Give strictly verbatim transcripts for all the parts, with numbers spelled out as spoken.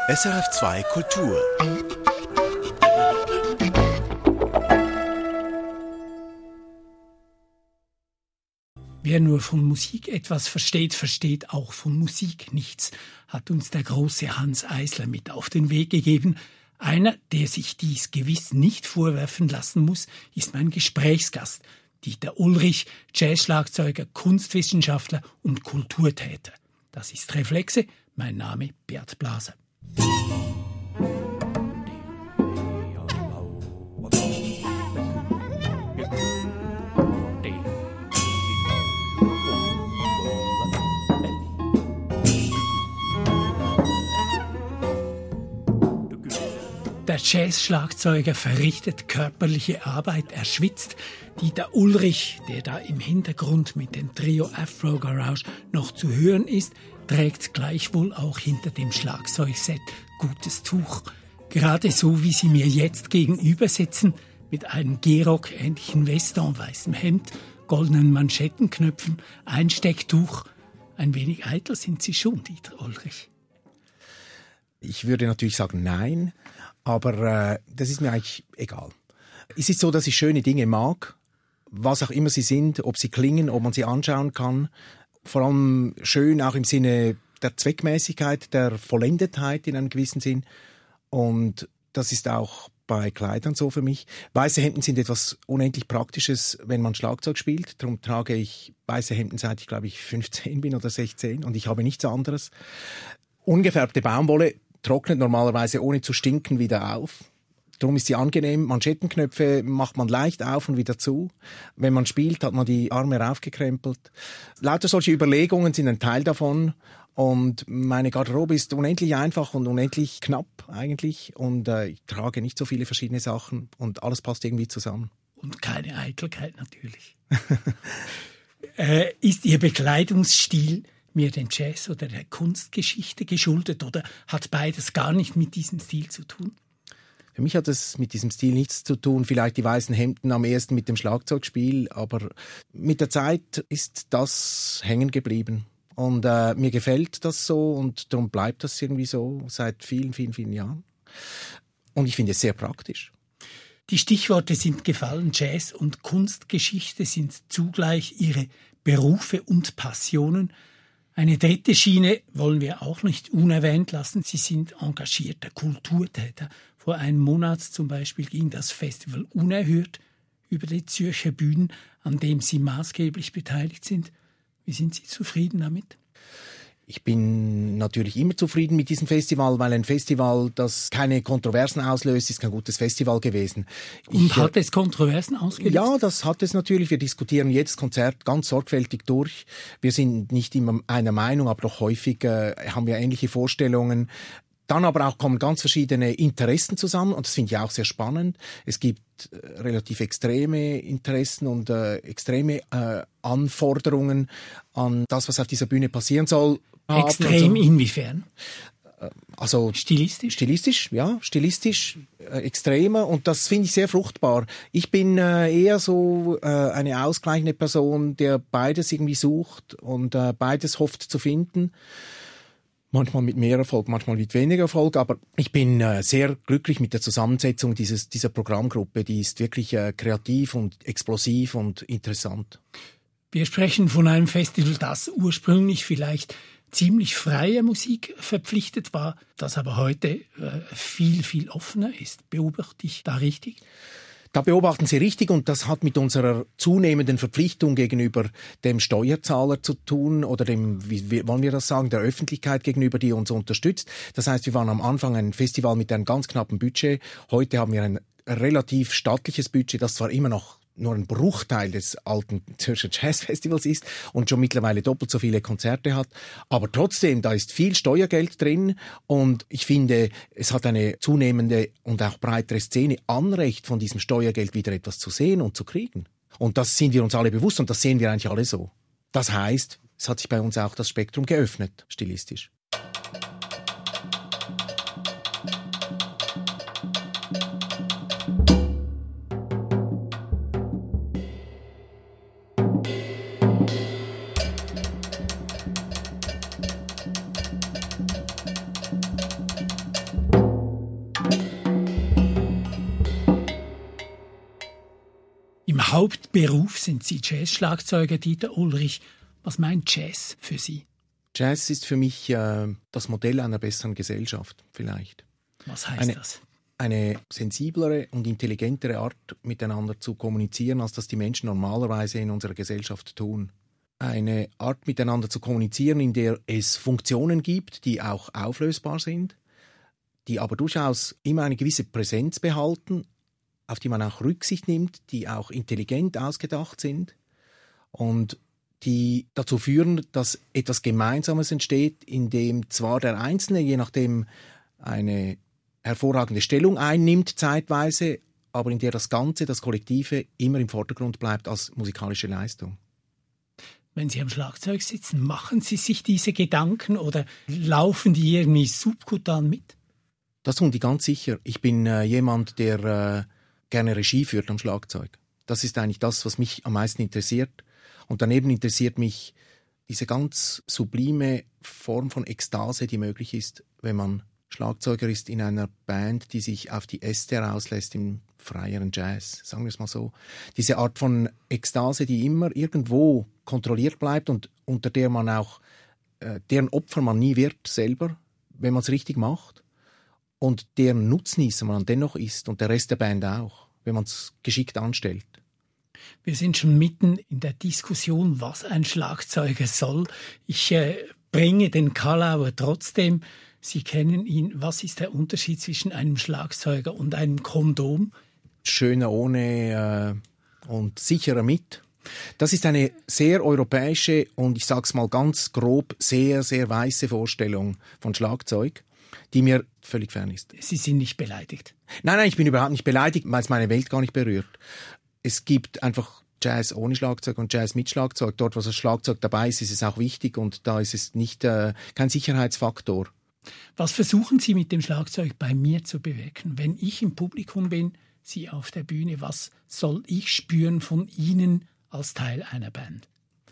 S R F zwei Kultur. Wer nur von Musik etwas versteht, versteht auch von Musik nichts, hat uns der große Hans Eisler mit auf den Weg gegeben. Einer, der sich dies gewiss nicht vorwerfen lassen muss, ist mein Gesprächsgast, Dieter Ulrich, Jazzschlagzeuger, Kunstwissenschaftler und Kulturtäter. Das ist Reflexe, mein Name Bert Blaser. Der Jazz-Schlagzeuger verrichtet körperliche Arbeit, er schwitzt. Dieter Ulrich, der da im Hintergrund mit dem Trio Afro Garage noch zu hören ist, trägt gleichwohl auch hinter dem Schlagzeugset gutes Tuch. Gerade so, wie Sie mir jetzt gegenüber sitzen, mit einem Gehrock-ähnlichen Weston, weißem Hemd, goldenen Manschettenknöpfen, Einstecktuch. Ein wenig eitel sind Sie schon, Dieter Ulrich. Ich würde natürlich sagen nein, aber äh, das ist mir eigentlich egal. Es ist so, dass ich schöne Dinge mag, was auch immer sie sind, ob sie klingen, ob man sie anschauen kann. Vor allem schön auch im Sinne der Zweckmäßigkeit, der Vollendetheit in einem gewissen Sinn. Und das ist auch bei Kleidern so für mich. Weiße Hemden sind etwas unendlich Praktisches, wenn man Schlagzeug spielt. Darum trage ich weiße Hemden, seit ich, glaube ich, fünfzehn bin oder sechzehn und ich habe nichts anderes. Ungefärbte Baumwolle trocknet normalerweise ohne zu stinken wieder auf. Darum ist sie angenehm. Manschettenknöpfe macht man leicht auf und wieder zu. Wenn man spielt, hat man die Arme raufgekrempelt. Lauter solche Überlegungen sind ein Teil davon. Und meine Garderobe ist unendlich einfach und unendlich knapp eigentlich. Und äh, ich trage nicht so viele verschiedene Sachen und alles passt irgendwie zusammen. Und keine Eitelkeit natürlich. äh, ist Ihr Bekleidungsstil mehr dem Jazz oder der Kunstgeschichte geschuldet oder hat beides gar nicht mit diesem Stil zu tun? Für mich hat es mit diesem Stil nichts zu tun. Vielleicht die weißen Hemden am ersten mit dem Schlagzeugspiel, aber mit der Zeit ist das hängen geblieben. Und äh, mir gefällt das so und darum bleibt das irgendwie so seit vielen, vielen, vielen Jahren. Und ich finde es sehr praktisch. Die Stichworte sind gefallen. Jazz und Kunstgeschichte sind zugleich Ihre Berufe und Passionen. Eine dritte Schiene wollen wir auch nicht unerwähnt lassen. Sie sind engagierter Kulturtäter. Vor einem Monat zum Beispiel ging das Festival Unerhört über die Zürcher Bühnen, an dem Sie maßgeblich beteiligt sind. Wie sind Sie zufrieden damit? Ich bin natürlich immer zufrieden mit diesem Festival, weil ein Festival, das keine Kontroversen auslöst, ist kein gutes Festival gewesen. Und ich, hat es Kontroversen ausgelöst? Ja, das hat es natürlich. Wir diskutieren jedes Konzert ganz sorgfältig durch. Wir sind nicht immer einer Meinung, aber doch häufig äh, haben wir ähnliche Vorstellungen. Dann aber auch kommen ganz verschiedene Interessen zusammen und das finde ich auch sehr spannend. Es gibt äh, relativ extreme Interessen und äh, extreme äh, Anforderungen an das, was auf dieser Bühne passieren soll. Extrem so. Inwiefern? Also stilistisch? Stilistisch, ja, stilistisch äh, extremer und das finde ich sehr fruchtbar. Ich bin äh, eher so äh, eine ausgleichende Person, der beides irgendwie sucht und äh, beides hofft zu finden. Manchmal mit mehr Erfolg, manchmal mit weniger Erfolg, aber ich bin äh, sehr glücklich mit der Zusammensetzung dieses, dieser Programmgruppe. Die ist wirklich äh, kreativ und explosiv und interessant. Wir sprechen von einem Festival, das ursprünglich vielleicht ziemlich freie Musik verpflichtet war, das aber heute äh, viel, viel offener ist. Beobachte ich da richtig? Da beobachten Sie richtig und das hat mit unserer zunehmenden Verpflichtung gegenüber dem Steuerzahler zu tun oder dem, wie, wie wollen wir das sagen, der Öffentlichkeit gegenüber, die uns unterstützt. Das heißt, wir waren am Anfang ein Festival mit einem ganz knappen Budget. Heute haben wir ein relativ stattliches Budget, das zwar immer noch nur ein Bruchteil des alten Zürcher Jazzfestivals ist und schon mittlerweile doppelt so viele Konzerte hat. Aber trotzdem, da ist viel Steuergeld drin und ich finde, es hat eine zunehmende und auch breitere Szene Anrecht, von diesem Steuergeld wieder etwas zu sehen und zu kriegen. Und das sind wir uns alle bewusst und das sehen wir eigentlich alle so. Das heißt, es hat sich bei uns auch das Spektrum geöffnet, stilistisch. Hauptberuf sind Sie Jazz-Schlagzeuger, Dieter Ulrich. Was meint Jazz für Sie? Jazz ist für mich äh, das Modell einer besseren Gesellschaft, vielleicht. Was heißt eine, das? Eine sensiblere und intelligentere Art, miteinander zu kommunizieren, als das die Menschen normalerweise in unserer Gesellschaft tun. Eine Art, miteinander zu kommunizieren, in der es Funktionen gibt, die auch auflösbar sind, die aber durchaus immer eine gewisse Präsenz behalten, auf die man auch Rücksicht nimmt, die auch intelligent ausgedacht sind und die dazu führen, dass etwas Gemeinsames entsteht, in dem zwar der Einzelne, je nachdem, eine hervorragende Stellung einnimmt zeitweise, aber in der das Ganze, das Kollektive, immer im Vordergrund bleibt als musikalische Leistung. Wenn Sie am Schlagzeug sitzen, machen Sie sich diese Gedanken oder laufen die irgendwie subkutan mit? Das tun die ganz sicher. Ich bin äh, jemand, der äh, gerne Regie führt am Schlagzeug. Das ist eigentlich das, was mich am meisten interessiert. Und daneben interessiert mich diese ganz sublime Form von Ekstase, die möglich ist, wenn man Schlagzeuger ist in einer Band, die sich auf die Äste rauslässt im freieren Jazz, sagen wir es mal so. Diese Art von Ekstase, die immer irgendwo kontrolliert bleibt und unter der man auch, äh, deren Opfer man nie wird selber, wenn man es richtig macht. Und deren Nutznießer man dennoch ist und der Rest der Band auch, wenn man es geschickt anstellt. Wir sind schon mitten in der Diskussion, was ein Schlagzeuger soll. Ich äh, bringe den Kalauer trotzdem. Sie kennen ihn. Was ist der Unterschied zwischen einem Schlagzeuger und einem Kondom? Schöner ohne äh, und sicherer mit. Das ist eine sehr europäische und ich sage es mal ganz grob, sehr, sehr weiße Vorstellung von Schlagzeug, die mir völlig fern ist. Sie sind nicht beleidigt? Nein, nein, ich bin überhaupt nicht beleidigt, weil es meine Welt gar nicht berührt. Es gibt einfach Jazz ohne Schlagzeug und Jazz mit Schlagzeug. Dort, wo das Schlagzeug dabei ist, ist es auch wichtig und da ist es nicht äh, kein Sicherheitsfaktor. Was versuchen Sie mit dem Schlagzeug bei mir zu bewirken? Wenn ich im Publikum bin, Sie auf der Bühne, was soll ich spüren von Ihnen als Teil einer Band?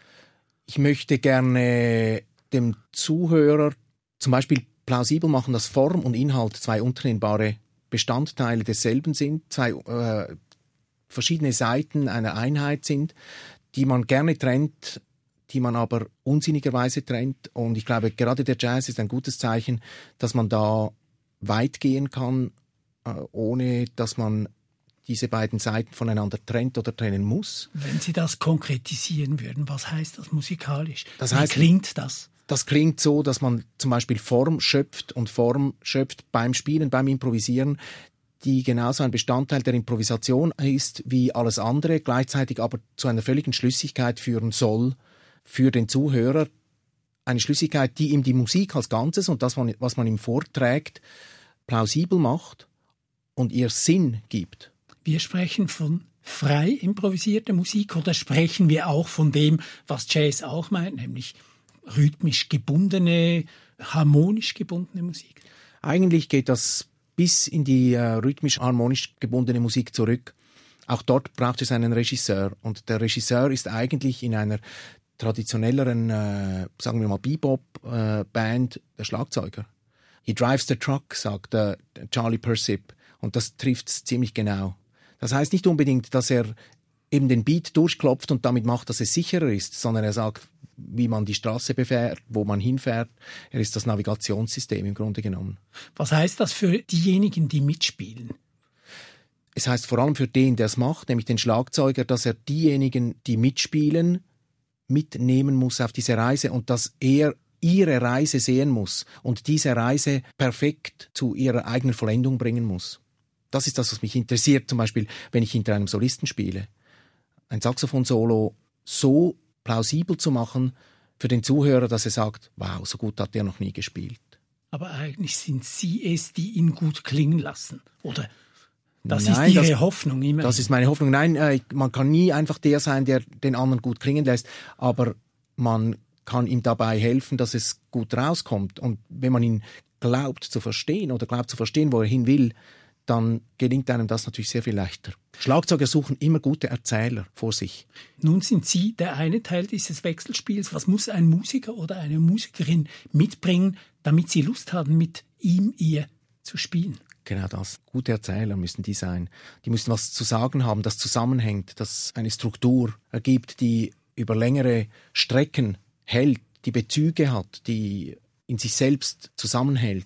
Ich möchte gerne dem Zuhörer zum Beispiel plausibel machen, dass Form und Inhalt zwei untrennbare Bestandteile desselben sind, zwei äh, verschiedene Seiten einer Einheit sind, die man gerne trennt, die man aber unsinnigerweise trennt. Und ich glaube, gerade der Jazz ist ein gutes Zeichen, dass man da weit gehen kann, äh, ohne dass man diese beiden Seiten voneinander trennt oder trennen muss. Wenn Sie das konkretisieren würden, was heißt das musikalisch? Das heißt, wie klingt das? Das klingt so, dass man zum Beispiel Form schöpft und Form schöpft beim Spielen, beim Improvisieren, die genauso ein Bestandteil der Improvisation ist wie alles andere, gleichzeitig aber zu einer völligen Schlüssigkeit führen soll für den Zuhörer. Eine Schlüssigkeit, die ihm die Musik als Ganzes und das, was man ihm vorträgt, plausibel macht und ihr Sinn gibt. Wir sprechen von frei improvisierter Musik oder sprechen wir auch von dem, was Jazz auch meint, nämlich rhythmisch gebundene, harmonisch gebundene Musik? Eigentlich geht das bis in die äh, rhythmisch-harmonisch gebundene Musik zurück. Auch dort braucht es einen Regisseur. Und der Regisseur ist eigentlich in einer traditionelleren, äh, sagen wir mal, Bebop-Band äh, der Schlagzeuger. He drives the truck, sagt äh, Charlie Persip. Und das trifft es ziemlich genau. Das heißt nicht unbedingt, dass er eben den Beat durchklopft und damit macht, dass es sicherer ist, sondern er sagt, wie man die Straße befährt, wo man hinfährt. Er ist das Navigationssystem im Grunde genommen. Was heißt das für diejenigen, die mitspielen? Es heißt vor allem für den, der es macht, nämlich den Schlagzeuger, dass er diejenigen, die mitspielen, mitnehmen muss auf diese Reise und dass er ihre Reise sehen muss und diese Reise perfekt zu ihrer eigenen Vollendung bringen muss. Das ist das, was mich interessiert, zum Beispiel, wenn ich hinter einem Solisten spiele. Ein Saxophon-Solo so plausibel zu machen für den Zuhörer, dass er sagt, wow, so gut hat der noch nie gespielt. Aber eigentlich sind Sie es, die ihn gut klingen lassen, oder? Das Nein, ist Ihre das, Hoffnung immer. Das ist meine Hoffnung. Nein, äh, man kann nie einfach der sein, der den anderen gut klingen lässt, aber man kann ihm dabei helfen, dass es gut rauskommt. Und wenn man ihn glaubt zu verstehen oder glaubt zu verstehen, wo er hin will, dann gelingt einem das natürlich sehr viel leichter. Schlagzeuger suchen immer gute Erzähler vor sich. Nun sind Sie der eine Teil dieses Wechselspiels. Was muss ein Musiker oder eine Musikerin mitbringen, damit sie Lust haben, mit ihm, ihr zu spielen? Genau das. Gute Erzähler müssen die sein. Die müssen was zu sagen haben, das zusammenhängt, das eine Struktur ergibt, die über längere Strecken hält, die Bezüge hat, die in sich selbst zusammenhält.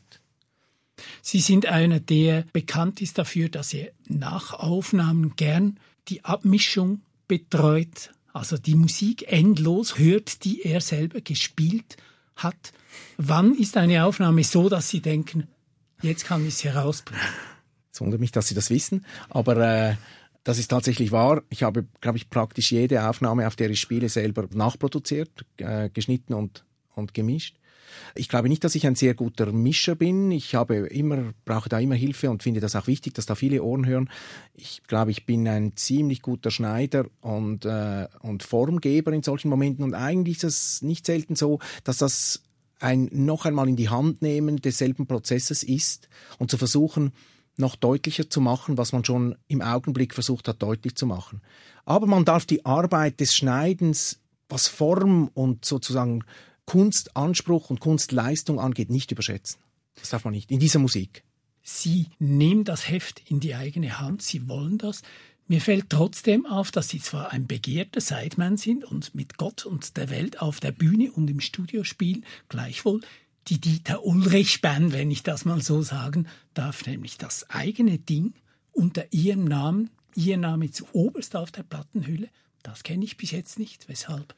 Sie sind einer, der bekannt ist dafür, dass er nach Aufnahmen gern die Abmischung betreut, also die Musik endlos hört, die er selber gespielt hat. Wann ist eine Aufnahme so, dass Sie denken, jetzt kann ich es herausbringen? Es wundert mich, dass Sie das wissen, aber äh, das ist tatsächlich wahr. Ich habe, glaube ich, praktisch jede Aufnahme, auf der ich spiele, selber nachproduziert, äh, geschnitten und, und gemischt. Ich glaube nicht, dass ich ein sehr guter Mischer bin. Ich habe immer, brauche da immer Hilfe und finde das auch wichtig, dass da viele Ohren hören. Ich glaube, ich bin ein ziemlich guter Schneider und, äh, und Formgeber in solchen Momenten. Und eigentlich ist es nicht selten so, dass das ein noch einmal in die Hand nehmen desselben Prozesses ist und zu versuchen, noch deutlicher zu machen, was man schon im Augenblick versucht hat, deutlich zu machen. Aber man darf die Arbeit des Schneidens, was Form und sozusagen Kunstanspruch und Kunstleistung angeht, nicht überschätzen. Das darf man nicht. In dieser Musik. Sie nehmen das Heft in die eigene Hand, Sie wollen das. Mir fällt trotzdem auf, dass Sie zwar ein begehrter Sideman sind und mit Gott und der Welt auf der Bühne und im Studio spielen, gleichwohl die Dieter Ulrich Band, wenn ich das mal so sagen darf, nämlich das eigene Ding unter Ihrem Namen, Ihr Name zu oberst auf der Plattenhülle, das kenne ich bis jetzt nicht. Weshalb?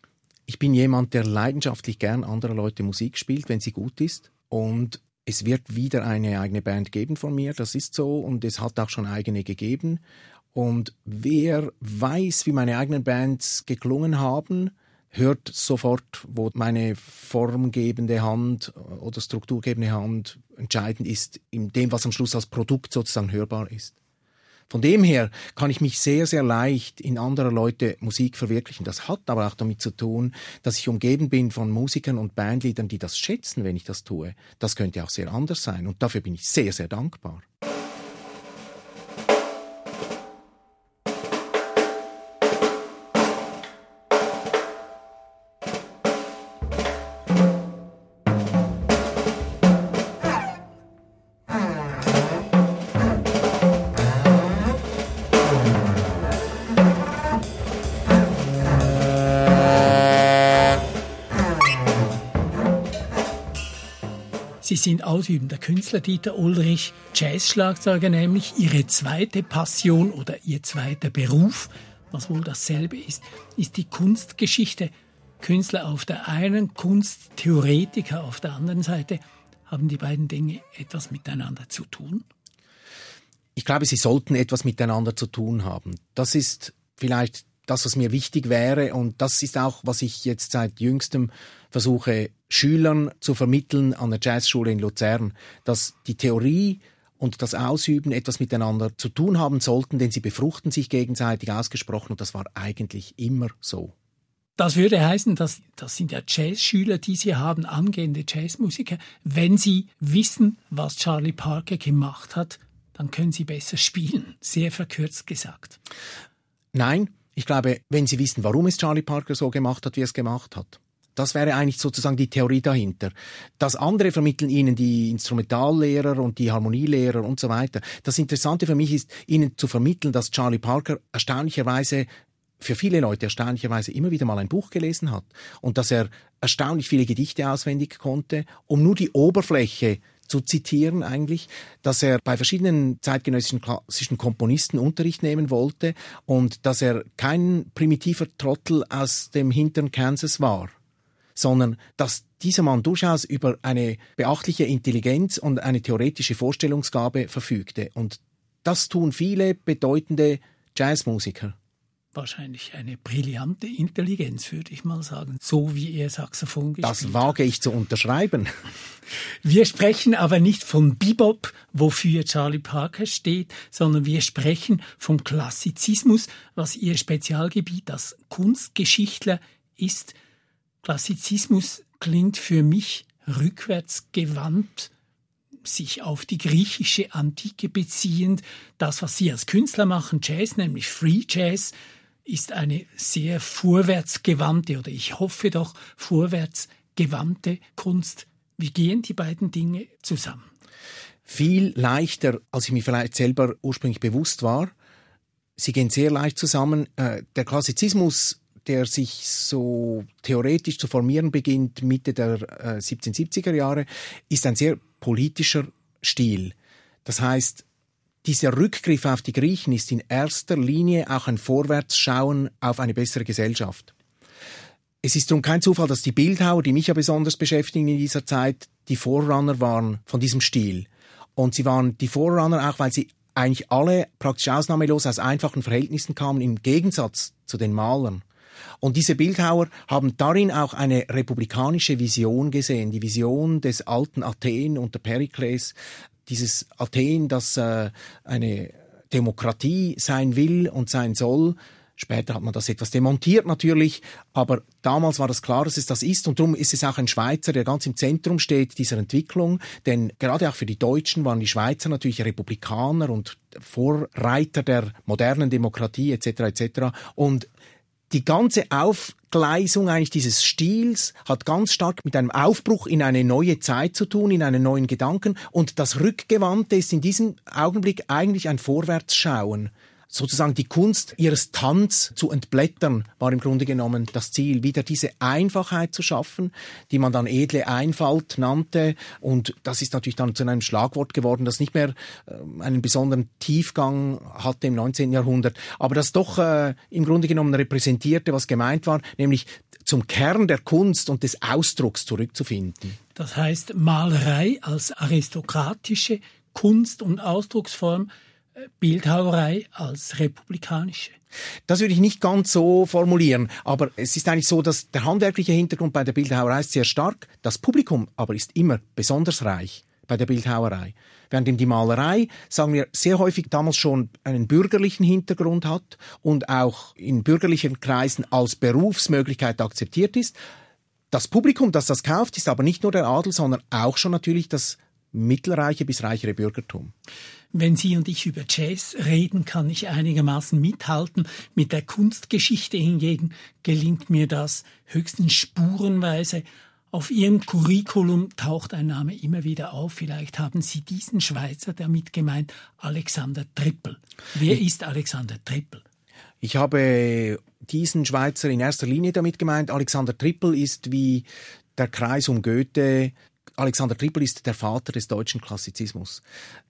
Ich bin jemand, der leidenschaftlich gern anderer Leute Musik spielt, wenn sie gut ist. Und es wird wieder eine eigene Band geben von mir, das ist so. Und es hat auch schon eigene gegeben. Und wer weiß, wie meine eigenen Bands geklungen haben, hört sofort, wo meine formgebende Hand oder strukturgebende Hand entscheidend ist, in dem, was am Schluss als Produkt sozusagen hörbar ist. Von dem her kann ich mich sehr, sehr leicht in anderer Leute Musik verwirklichen. Das hat aber auch damit zu tun, dass ich umgeben bin von Musikern und Bandleadern, die das schätzen, wenn ich das tue. Das könnte auch sehr anders sein und dafür bin ich sehr, sehr dankbar. Sie sind ausübender Künstler, Dieter Ulrich, Jazzschlagzeuger nämlich. Ihre zweite Passion oder Ihr zweiter Beruf, was wohl dasselbe ist, ist die Kunstgeschichte. Künstler auf der einen, Kunsttheoretiker auf der anderen Seite. Haben die beiden Dinge etwas miteinander zu tun? Ich glaube, sie sollten etwas miteinander zu tun haben. Das ist vielleicht das, was mir wichtig wäre und das ist auch, was ich jetzt seit jüngstem versuche, Schülern zu vermitteln an der Jazzschule in Luzern, dass die Theorie und das Ausüben etwas miteinander zu tun haben sollten, denn sie befruchten sich gegenseitig ausgesprochen und das war eigentlich immer so. Das würde heißen, dass das sind ja Jazzschüler, die Sie haben, angehende Jazzmusiker. Wenn Sie wissen, was Charlie Parker gemacht hat, dann können Sie besser spielen, sehr verkürzt gesagt. Nein, ich glaube, wenn Sie wissen, warum es Charlie Parker so gemacht hat, wie er es gemacht hat. Das wäre eigentlich sozusagen die Theorie dahinter. Das andere vermitteln Ihnen die Instrumentallehrer und die Harmonielehrer und so weiter. Das Interessante für mich ist, Ihnen zu vermitteln, dass Charlie Parker erstaunlicherweise, für viele Leute erstaunlicherweise immer wieder mal ein Buch gelesen hat und dass er erstaunlich viele Gedichte auswendig konnte, um nur die Oberfläche zu zitieren eigentlich, dass er bei verschiedenen zeitgenössischen klassischen Komponisten Unterricht nehmen wollte und dass er kein primitiver Trottel aus dem hinteren Kansas war, sondern dass dieser Mann durchaus über eine beachtliche Intelligenz und eine theoretische Vorstellungsgabe verfügte. Und das tun viele bedeutende Jazzmusiker. Wahrscheinlich eine brillante Intelligenz, würde ich mal sagen, so wie er Saxophon gespielt hat. Das wage ich zu unterschreiben. Wir sprechen aber nicht von Bebop, wofür Charlie Parker steht, sondern wir sprechen vom Klassizismus, was Ihr Spezialgebiet als Kunstgeschichtler ist. Klassizismus klingt für mich rückwärtsgewandt, sich auf die griechische Antike beziehend. Das, was Sie als Künstler machen, Jazz, nämlich Free Jazz, ist eine sehr vorwärtsgewandte oder ich hoffe doch vorwärtsgewandte Kunst. Wie gehen die beiden Dinge zusammen? viel leichter, als ich mir vielleicht selber ursprünglich bewusst war. Sie gehen sehr leicht zusammen. Äh, der Klassizismus, der sich so theoretisch zu formieren beginnt, Mitte der äh, siebzehnhundertsiebziger Jahre, ist ein sehr politischer Stil. Das heißt, dieser Rückgriff auf die Griechen ist in erster Linie auch ein Vorwärtsschauen auf eine bessere Gesellschaft. Es ist darum kein Zufall, dass die Bildhauer, die mich ja besonders beschäftigen in dieser Zeit, die Vorrunner waren von diesem Stil. Und sie waren die Vorrunner auch, weil sie eigentlich alle praktisch ausnahmelos aus einfachen Verhältnissen kamen, im Gegensatz zu den Malern. Und diese Bildhauer haben darin auch eine republikanische Vision gesehen, die Vision des alten Athen unter Perikles, dieses Athen, das äh, eine Demokratie sein will und sein soll. Später hat man das etwas demontiert natürlich, aber damals war das klar, dass es das ist und darum ist es auch ein Schweizer, der ganz im Zentrum steht dieser Entwicklung, denn gerade auch für die Deutschen waren die Schweizer natürlich Republikaner und Vorreiter der modernen Demokratie et cetera et cetera und die ganze Aufgleisung eigentlich dieses Stils hat ganz stark mit einem Aufbruch in eine neue Zeit zu tun, in einen neuen Gedanken und das Rückgewandte ist in diesem Augenblick eigentlich ein Vorwärtsschauen. Sozusagen die Kunst ihres Tanz zu entblättern, war im Grunde genommen das Ziel, wieder diese Einfachheit zu schaffen, die man dann edle Einfalt nannte. Und das ist natürlich dann zu einem Schlagwort geworden, das nicht mehr äh, einen besonderen Tiefgang hatte im neunzehnten Jahrhundert, aber das doch äh, im Grunde genommen repräsentierte, was gemeint war, nämlich zum Kern der Kunst und des Ausdrucks zurückzufinden. Das heißt, Malerei als aristokratische Kunst- und Ausdrucksform, Bildhauerei als republikanische? Das würde ich nicht ganz so formulieren, aber es ist eigentlich so, dass der handwerkliche Hintergrund bei der Bildhauerei ist sehr stark, das Publikum aber ist immer besonders reich bei der Bildhauerei. Während die Malerei, sagen wir, sehr häufig damals schon einen bürgerlichen Hintergrund hat und auch in bürgerlichen Kreisen als Berufsmöglichkeit akzeptiert ist. Das Publikum, das das kauft, ist aber nicht nur der Adel, sondern auch schon natürlich das mittelreiche bis reichere Bürgertum. Wenn Sie und ich über Jazz reden, kann ich einigermaßen mithalten. Mit der Kunstgeschichte hingegen gelingt mir das höchstens spurenweise. Auf Ihrem Curriculum taucht ein Name immer wieder auf. Vielleicht haben Sie diesen Schweizer damit gemeint, Alexander Trippel. Wer ist Alexander Trippel? Ich habe diesen Schweizer in erster Linie damit gemeint. Alexander Trippel ist wie der Kreis um Goethe. Alexander Trippel ist der Vater des deutschen Klassizismus.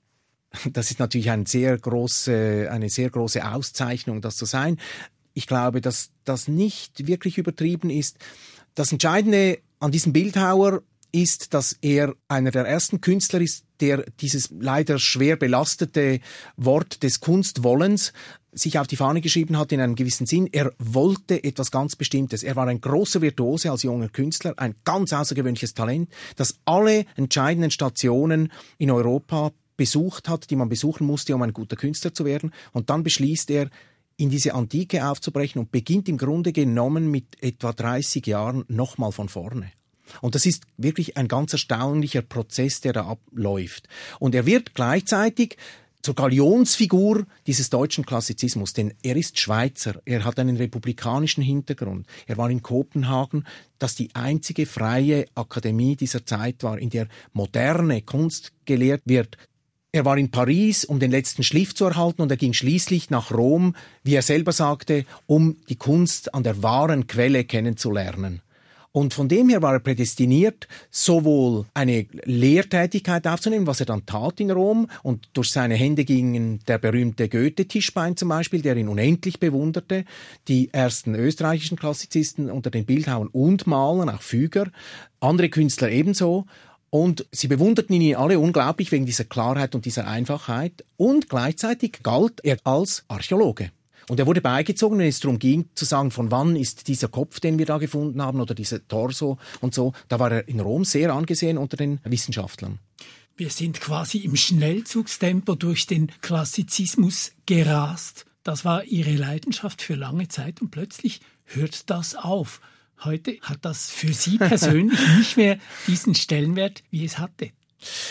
Das ist natürlich eine sehr große, eine sehr große Auszeichnung, das zu sein. Ich glaube, dass das nicht wirklich übertrieben ist. Das Entscheidende an diesem Bildhauer ist, dass er einer der ersten Künstler ist, der dieses leider schwer belastete Wort des Kunstwollens sich auf die Fahne geschrieben hat in einem gewissen Sinn. Er wollte etwas ganz Bestimmtes. Er war ein großer Virtuose als junger Künstler, ein ganz außergewöhnliches Talent, das alle entscheidenden Stationen in Europa besucht hat, die man besuchen musste, um ein guter Künstler zu werden. Und dann beschließt er, in diese Antike aufzubrechen und beginnt im Grunde genommen mit etwa dreißig Jahren nochmal von vorne. Und das ist wirklich ein ganz erstaunlicher Prozess, der da abläuft. Und er wird gleichzeitig zur Galionsfigur dieses deutschen Klassizismus, denn er ist Schweizer, er hat einen republikanischen Hintergrund. Er war in Kopenhagen, das die einzige freie Akademie dieser Zeit war, in der moderne Kunst gelehrt wird. Er war in Paris, um den letzten Schliff zu erhalten, und er ging schließlich nach Rom, wie er selber sagte, um die Kunst an der wahren Quelle kennenzulernen. Und von dem her war er prädestiniert, sowohl eine Lehrtätigkeit aufzunehmen, was er dann tat in Rom, und durch seine Hände ging der berühmte Goethe-Tischbein zum Beispiel, der ihn unendlich bewunderte, die ersten österreichischen Klassizisten unter den Bildhauern und Malern, auch Füger, andere Künstler ebenso. Und sie bewunderten ihn alle unglaublich wegen dieser Klarheit und dieser Einfachheit. Und gleichzeitig galt er als Archäologe. Und er wurde beigezogen, wenn es darum ging, zu sagen, von wann ist dieser Kopf, den wir da gefunden haben, oder dieser Torso und so. Da war er in Rom sehr angesehen unter den Wissenschaftlern. Wir sind quasi im Schnellzugstempo durch den Klassizismus gerast. Das war Ihre Leidenschaft für lange Zeit und plötzlich hört das auf. Heute hat das für Sie persönlich nicht mehr diesen Stellenwert, wie es hatte.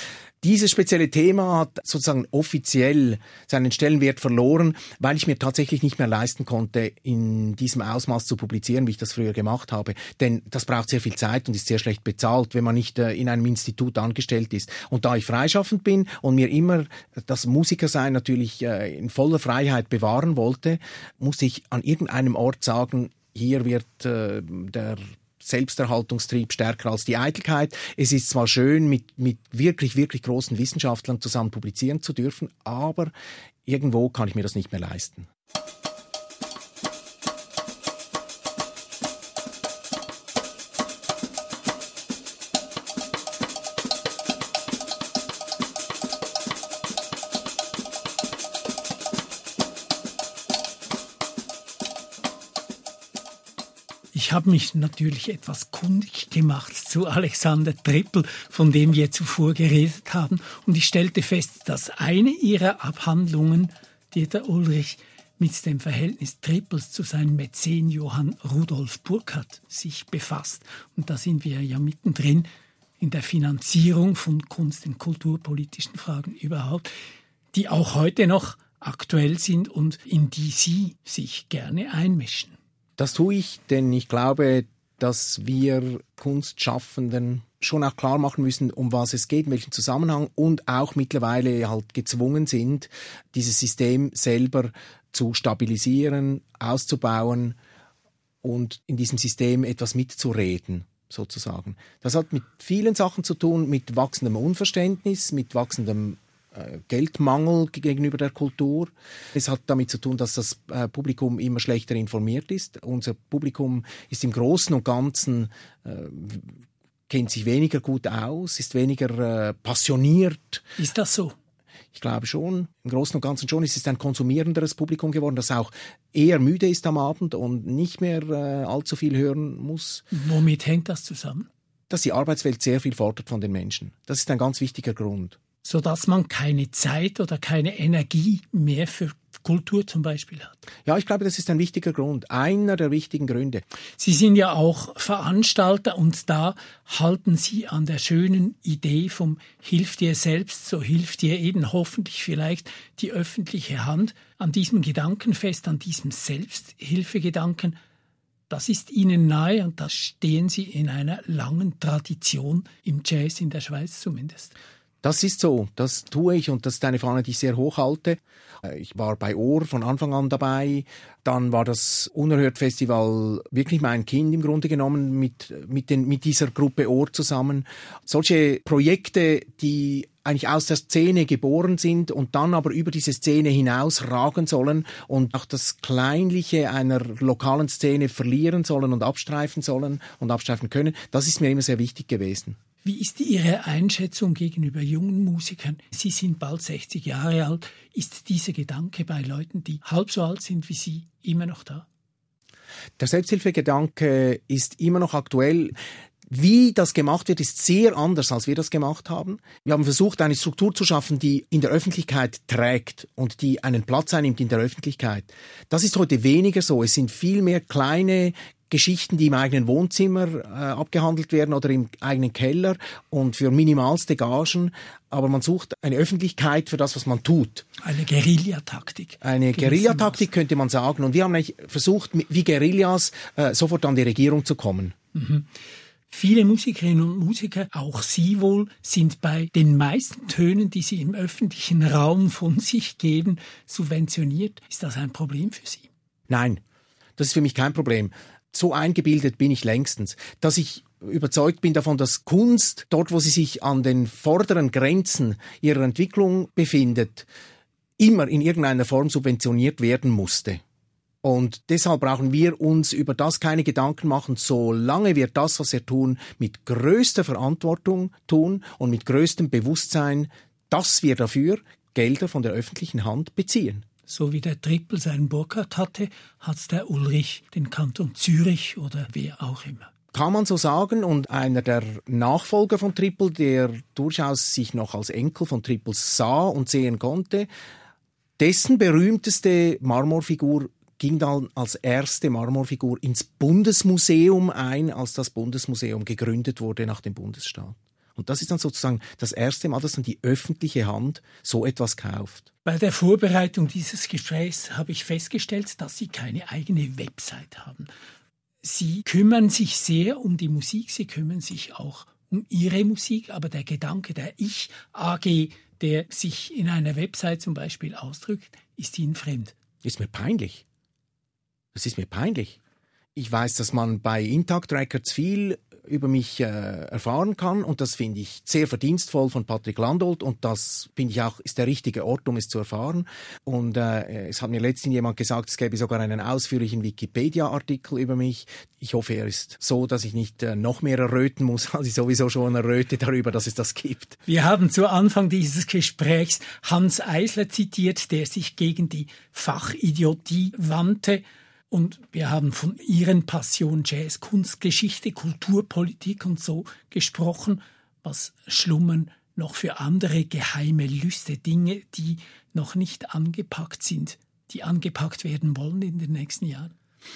Dieses spezielle Thema hat sozusagen offiziell seinen Stellenwert verloren, weil ich mir tatsächlich nicht mehr leisten konnte, in diesem Ausmaß zu publizieren, wie ich das früher gemacht habe. Denn das braucht sehr viel Zeit und ist sehr schlecht bezahlt, wenn man nicht äh, in einem Institut angestellt ist. Und da ich freischaffend bin und mir immer das Musikersein natürlich äh, in voller Freiheit bewahren wollte, musste ich an irgendeinem Ort sagen, hier wird äh, der Selbsterhaltungstrieb stärker als die Eitelkeit. Es ist zwar schön, mit, mit wirklich, wirklich großen Wissenschaftlern zusammen publizieren zu dürfen, aber irgendwo kann ich mir das nicht mehr leisten. Ich habe mich natürlich etwas kundig gemacht zu Alexander Trippel, von dem wir zuvor geredet haben, und ich stellte fest, dass eine ihrer Abhandlungen, Dieter Ulrich, mit dem Verhältnis Trippels zu seinem Mäzen Johann Rudolf Burckhardt sich befasst. Und da sind wir ja mittendrin in der Finanzierung von Kunst- und kulturpolitischen Fragen überhaupt, die auch heute noch aktuell sind und in die Sie sich gerne einmischen. Das tue ich, denn ich glaube, dass wir Kunstschaffenden schon auch klar machen müssen, um was es geht, in welchem Zusammenhang, und auch mittlerweile halt gezwungen sind, dieses System selber zu stabilisieren, auszubauen und in diesem System etwas mitzureden, sozusagen. Das hat mit vielen Sachen zu tun, mit wachsendem Unverständnis, mit wachsendem Geldmangel gegenüber der Kultur. Es hat damit zu tun, dass das äh, Publikum immer schlechter informiert ist. Unser Publikum ist im Großen und Ganzen, äh, kennt sich weniger gut aus, ist weniger äh, passioniert. Ist das so? Ich glaube schon. Im Großen und Ganzen schon. Es ist ein konsumierenderes Publikum geworden, das auch eher müde ist am Abend und nicht mehr äh, allzu viel hören muss. Womit hängt das zusammen? Dass die Arbeitswelt sehr viel fordert von den Menschen. Das ist ein ganz wichtiger Grund. Sodass man keine Zeit oder keine Energie mehr für Kultur zum Beispiel hat. Ja, ich glaube, das ist ein wichtiger Grund, einer der wichtigen Gründe. Sie sind ja auch Veranstalter und da halten Sie an der schönen Idee vom Hilf dir selbst, so hilft dir eben hoffentlich vielleicht die öffentliche Hand, an diesem Gedanken fest, an diesem Selbsthilfegedanken. Das ist Ihnen nahe und da stehen Sie in einer langen Tradition im Jazz in der Schweiz zumindest. Das ist so, das tue ich und das ist eine Fahne, die ich sehr hoch halte. Ich war bei Ohr von Anfang an dabei. Dann war das Unerhört-Festival wirklich mein Kind im Grunde genommen mit, mit, den, mit dieser Gruppe Ohr zusammen. Solche Projekte, die eigentlich aus der Szene geboren sind und dann aber über diese Szene hinaus ragen sollen und auch das Kleinliche einer lokalen Szene verlieren sollen und abstreifen sollen und abstreifen können, das ist mir immer sehr wichtig gewesen. Wie ist Ihre Einschätzung gegenüber jungen Musikern? Sie sind bald sechzig Jahre alt. Ist dieser Gedanke bei Leuten, die halb so alt sind wie Sie, immer noch da? Der Selbsthilfegedanke ist immer noch aktuell. Wie das gemacht wird, ist sehr anders, als wir das gemacht haben. Wir haben versucht, eine Struktur zu schaffen, die in der Öffentlichkeit trägt und die einen Platz einnimmt in der Öffentlichkeit. Das ist heute weniger so. Es sind viel mehr kleine Geschichten, die im eigenen Wohnzimmer äh, abgehandelt werden oder im eigenen Keller und für minimalste Gagen. Aber man sucht eine Öffentlichkeit für das, was man tut. Eine Guerillataktik. Eine Guerillataktik könnte man sagen. Und wir haben eigentlich versucht, wie Guerillas äh, sofort an die Regierung zu kommen. Mhm. Viele Musikerinnen und Musiker, auch Sie wohl, sind bei den meisten Tönen, die sie im öffentlichen Raum von sich geben, subventioniert. Ist das ein Problem für Sie? Nein, das ist für mich kein Problem. So eingebildet bin ich längstens, dass ich überzeugt bin davon, dass Kunst, dort wo sie sich an den vorderen Grenzen ihrer Entwicklung befindet, immer in irgendeiner Form subventioniert werden musste. Und deshalb brauchen wir uns über das keine Gedanken machen, solange wir das, was wir tun, mit größter Verantwortung tun und mit größtem Bewusstsein, dass wir dafür Gelder von der öffentlichen Hand beziehen. So wie der Trippel seinen Burckhardt hatte, hat der Ulrich den Kanton Zürich oder wer auch immer. Kann man so sagen. Und einer der Nachfolger von Trippel, der durchaus sich noch als Enkel von Trippel sah und sehen konnte, dessen berühmteste Marmorfigur ging dann als erste Marmorfigur ins Bundesmuseum ein, als das Bundesmuseum gegründet wurde nach dem Bundesstaat. Und das ist dann sozusagen das erste Mal, dass dann die öffentliche Hand so etwas kauft. Bei der Vorbereitung dieses Gesprächs habe ich festgestellt, dass Sie keine eigene Website haben. Sie kümmern sich sehr um die Musik, Sie kümmern sich auch um Ihre Musik, aber der Gedanke der Ich-A G, der sich in einer Website zum Beispiel ausdrückt, ist Ihnen fremd. Ist mir peinlich. Das ist mir peinlich. Ich weiß, dass man bei Intact Records viel über mich äh, erfahren kann und das finde ich sehr verdienstvoll von Patrick Landolt und das finde ich auch ist der richtige Ort, um es zu erfahren. Und äh, es hat mir letztens jemand gesagt, es gäbe sogar einen ausführlichen Wikipedia-Artikel über mich. Ich hoffe, er ist so, dass ich nicht äh, noch mehr erröten muss, als ich sowieso schon erröte darüber, dass es das gibt. Wir haben zu Anfang dieses Gesprächs Hans Eisler zitiert, der sich gegen die Fachidiotie wandte. Und wir haben von Ihren Passionen Jazz, Kunstgeschichte, Kulturpolitik und so gesprochen. Was schlummern noch für andere geheime Lüste, Dinge, die noch nicht angepackt sind, die angepackt werden wollen in den nächsten Jahren?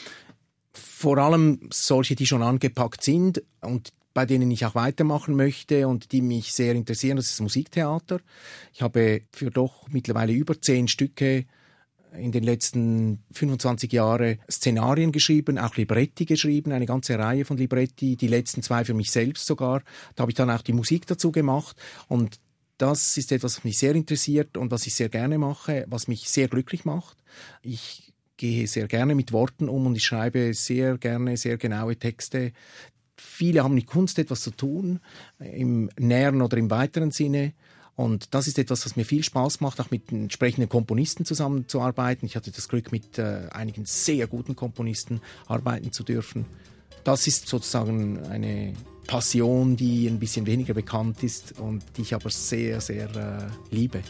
Vor allem solche, die schon angepackt sind und bei denen ich auch weitermachen möchte und die mich sehr interessieren, das ist das Musiktheater. Ich habe für doch mittlerweile über zehn Stücke in den letzten fünfundzwanzig Jahren Szenarien geschrieben, auch Libretti geschrieben, eine ganze Reihe von Libretti, die letzten zwei für mich selbst sogar. Da habe ich dann auch die Musik dazu gemacht und das ist etwas, was mich sehr interessiert und was ich sehr gerne mache, was mich sehr glücklich macht. Ich gehe sehr gerne mit Worten um und ich schreibe sehr gerne sehr genaue Texte. Viele haben mit Kunst etwas zu tun, im näheren oder im weiteren Sinne. Und das ist etwas, was mir viel Spaß macht, auch mit entsprechenden Komponisten zusammenzuarbeiten. Ich hatte das Glück, mit äh, einigen sehr guten Komponisten arbeiten zu dürfen. Das ist sozusagen eine Passion, die ein bisschen weniger bekannt ist und die ich aber sehr, sehr äh, liebe.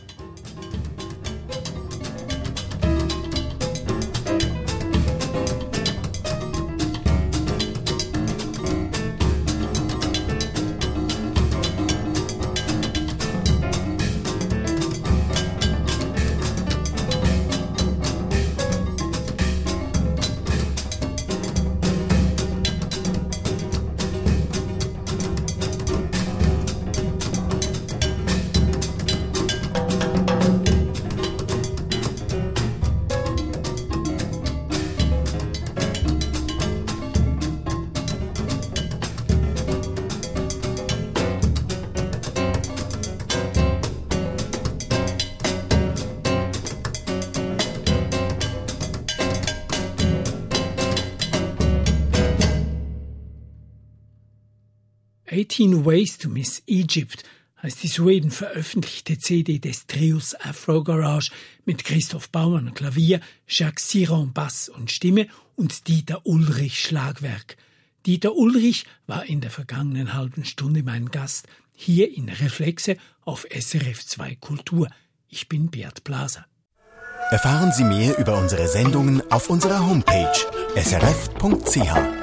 eighteen Ways to Miss Egypt heißt die soeben veröffentlichte C D des Trios Afro Garage mit Christoph Baumann Klavier, Jacques Siron Bass und Stimme und Dieter Ulrich Schlagwerk. Dieter Ulrich war in der vergangenen halben Stunde mein Gast hier in Reflexe auf S R F zwei Kultur. Ich bin Beat Blaser. Erfahren Sie mehr über unsere Sendungen auf unserer Homepage s r f punkt c h.